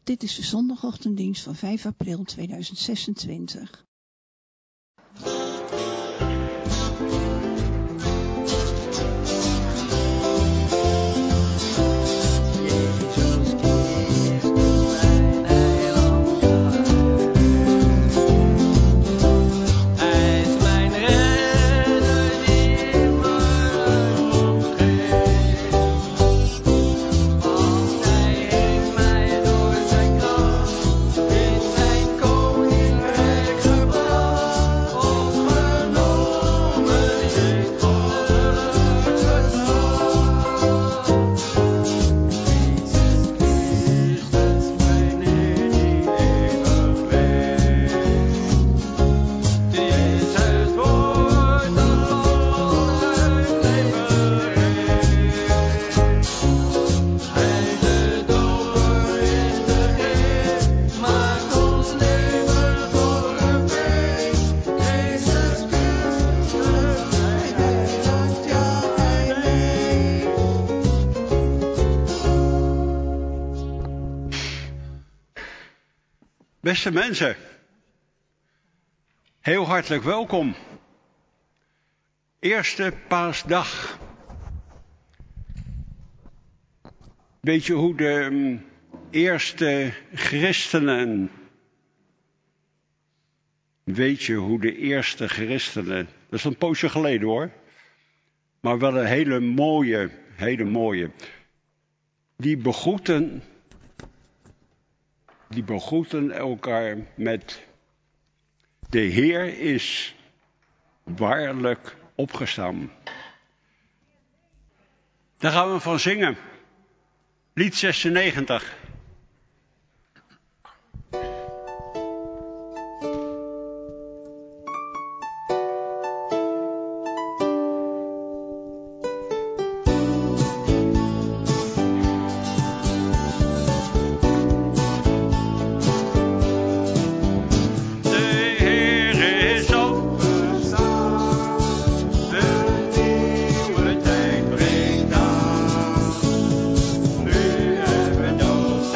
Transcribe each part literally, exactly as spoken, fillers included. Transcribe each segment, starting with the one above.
Dit is de zondagochtenddienst van vijf april tweeduizend zesentwintig. Beste mensen, heel hartelijk welkom. Eerste paasdag. Weet je hoe de um, eerste christenen... Weet je hoe de eerste christenen... Dat is een poosje geleden hoor. Maar wel een hele mooie, hele mooie. Die begroeten... Die begroeten elkaar met: de Heer is waarlijk opgestaan. Daar gaan we van zingen. Lied zesennegentig. Nu hebben we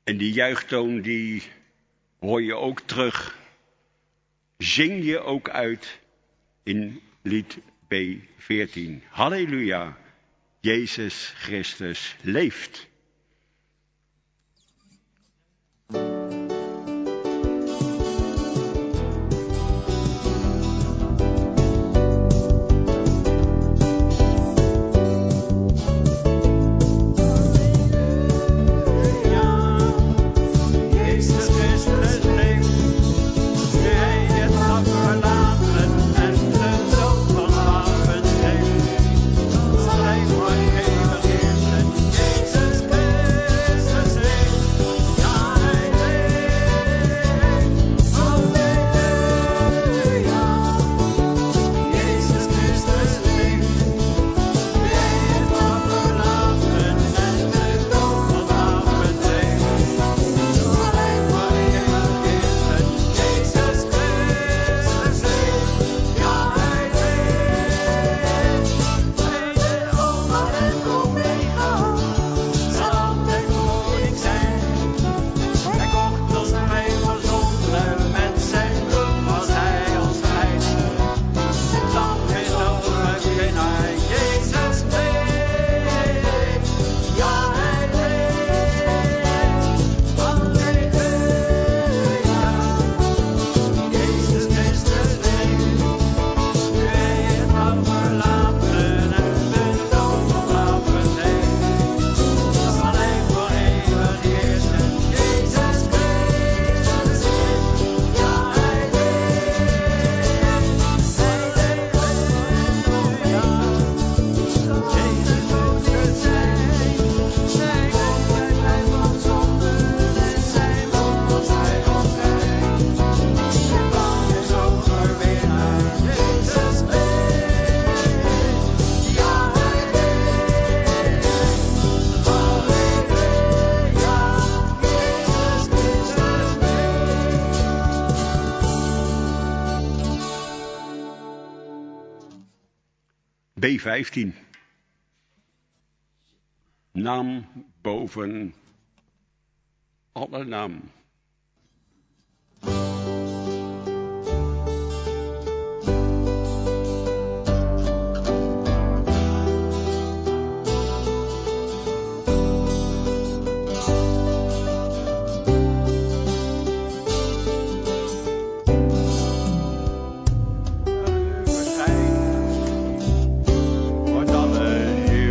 En die juichtoon die hoor je ook terug. Zing je ook uit in lied B veertien. Halleluja, Jezus Christus leeft. B vijftien. Naam boven alle naam.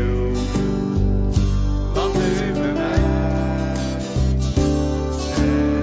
Hey.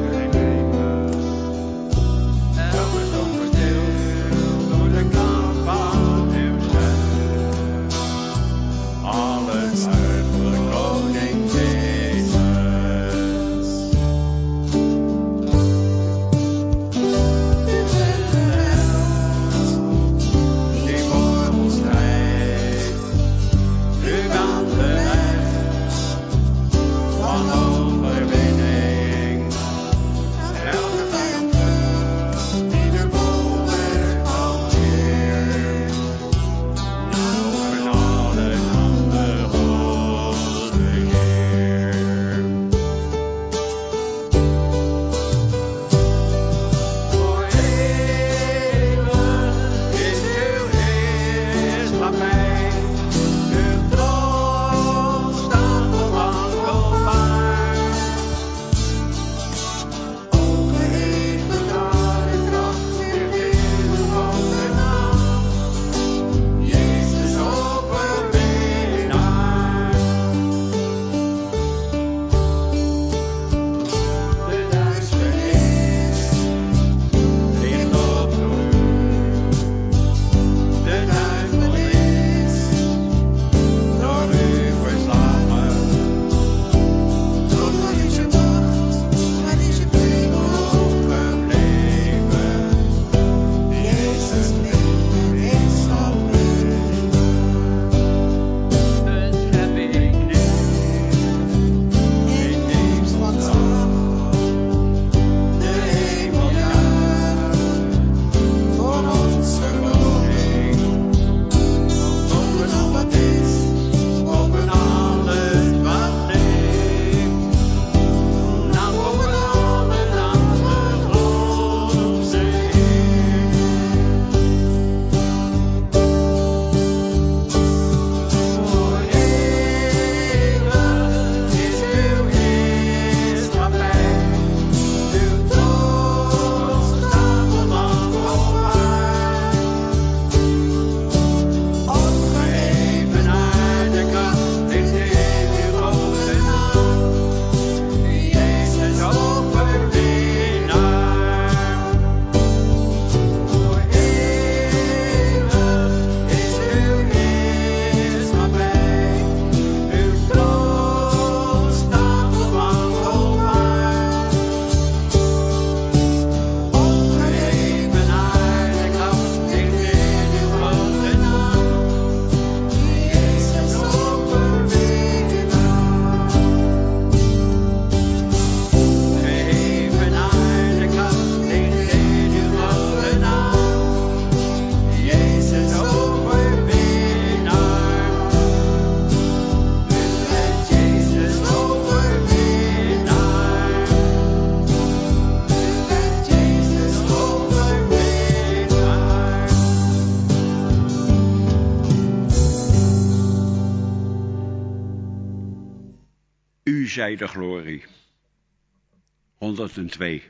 zij de glorie. honderdtwee.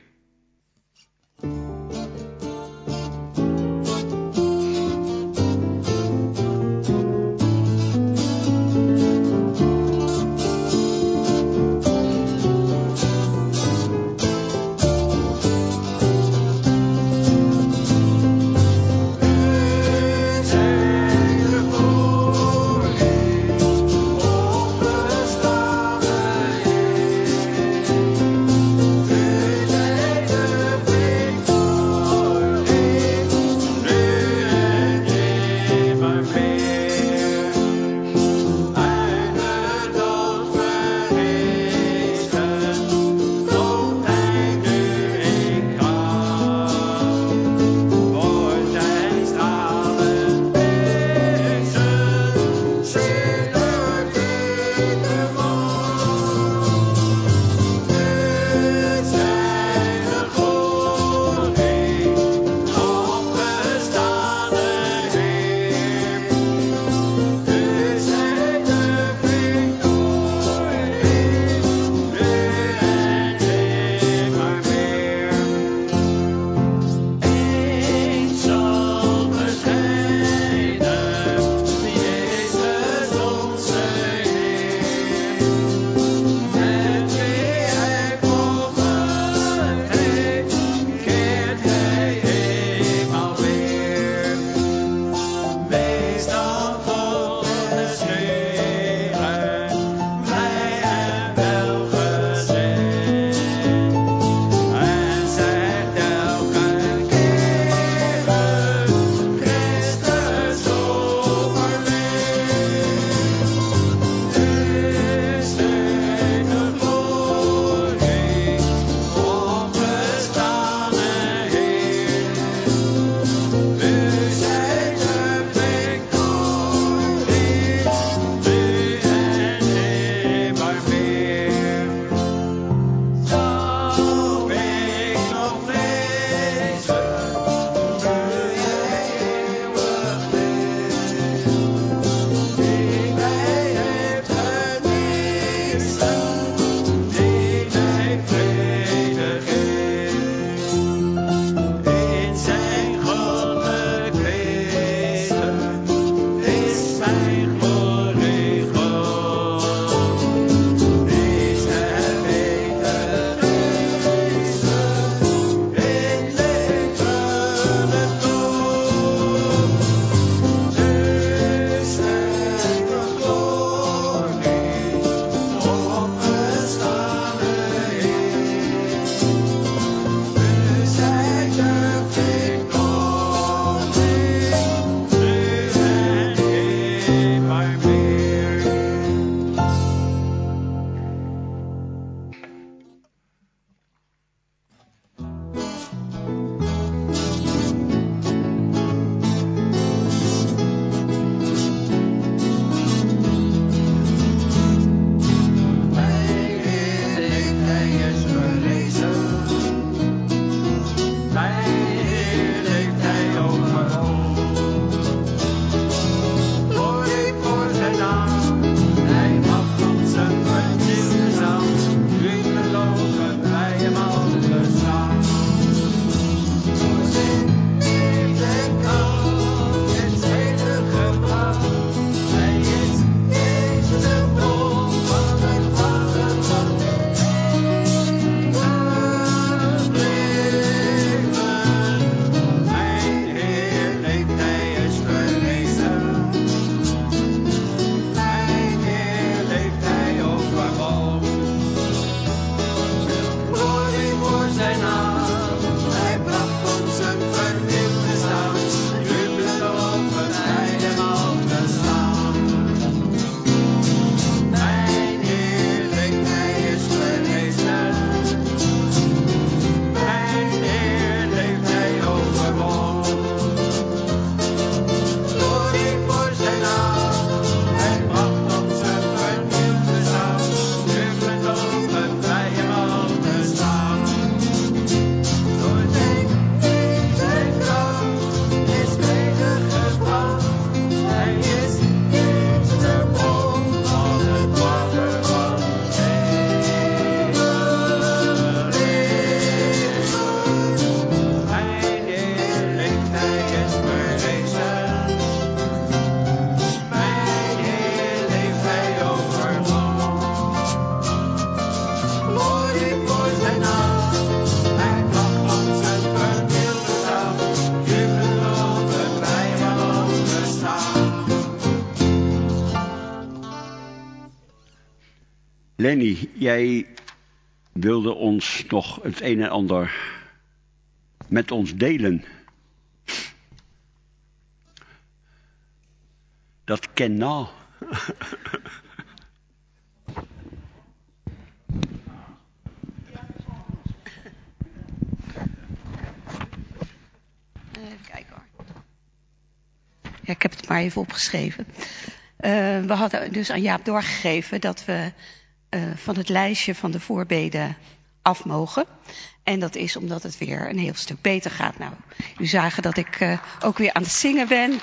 Lord Lenny, jij wilde ons nog het een en ander met ons delen. Dat kanaal. Even kijken hoor. Ja, ik heb het maar even opgeschreven. Uh, we hadden dus aan Jaap doorgegeven dat we uh, van het lijstje van de voorbeden af mogen. En dat is omdat het weer een heel stuk beter gaat. Nou, u zagen dat ik uh, ook weer aan het zingen ben.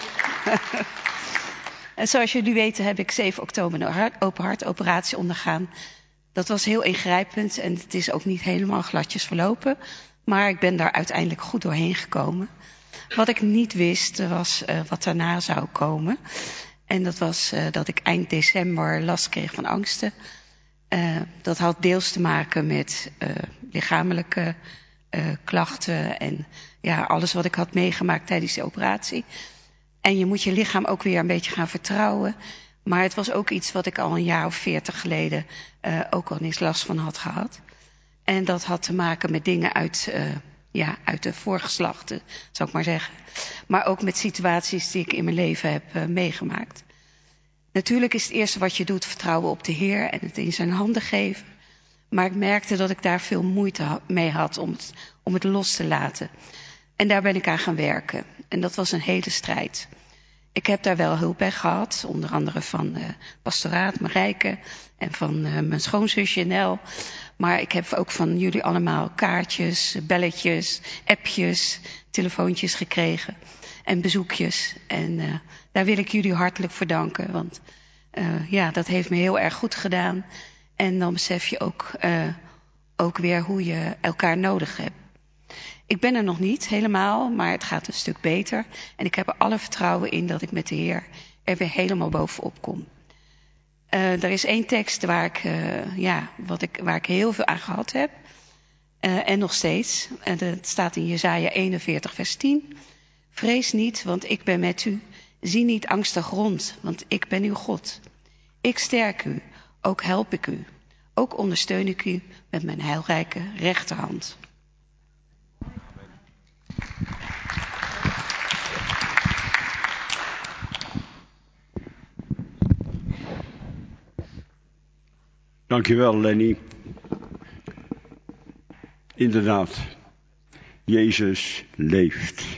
En zoals jullie weten heb ik zeven oktober een open hartoperatie ondergaan. Dat was heel ingrijpend en het is ook niet helemaal gladjes verlopen. Maar ik ben daar uiteindelijk goed doorheen gekomen. Wat ik niet wist was uh, wat daarna zou komen. En dat was uh, dat ik eind december last kreeg van angsten. Uh, dat had deels te maken met uh, lichamelijke uh, klachten en ja, alles wat ik had meegemaakt tijdens de operatie. En je moet je lichaam ook weer een beetje gaan vertrouwen. Maar het was ook iets wat ik al een jaar of veertig geleden uh, ook al eens last van had gehad. En dat had te maken met dingen uit, uh, ja, uit de voorgeslachten, zou ik maar zeggen. Maar ook met situaties die ik in mijn leven heb uh, meegemaakt. Natuurlijk is het eerste wat je doet vertrouwen op de Heer en het in zijn handen geven. Maar ik merkte dat ik daar veel moeite mee had om het, om het los te laten. En daar ben ik aan gaan werken. En dat was een hele strijd. Ik heb daar wel hulp bij gehad. Onder andere van uh, pastoraat Marijke en van uh, mijn schoonzusje Nel. Maar ik heb ook van jullie allemaal kaartjes, belletjes, appjes, telefoontjes gekregen. En bezoekjes. En uh, daar wil ik jullie hartelijk voor danken. Want uh, ja, dat heeft me heel erg goed gedaan. En dan besef je ook, uh, ook weer hoe je elkaar nodig hebt. Ik ben er nog niet helemaal, maar het gaat een stuk beter. En ik heb er alle vertrouwen in dat ik met de Heer er weer helemaal bovenop kom. Uh, er is één tekst waar ik, uh, ja, wat ik, waar ik heel veel aan gehad heb. Uh, en nog steeds. En dat staat in Jesaja eenenveertig vers tien. Vrees niet, want ik ben met u. Zie niet angstig rond, want ik ben uw God. Ik sterk u, ook help ik u. Ook ondersteun ik u met mijn heilrijke rechterhand. Dankjewel, Lenny. Inderdaad, Jezus leeft.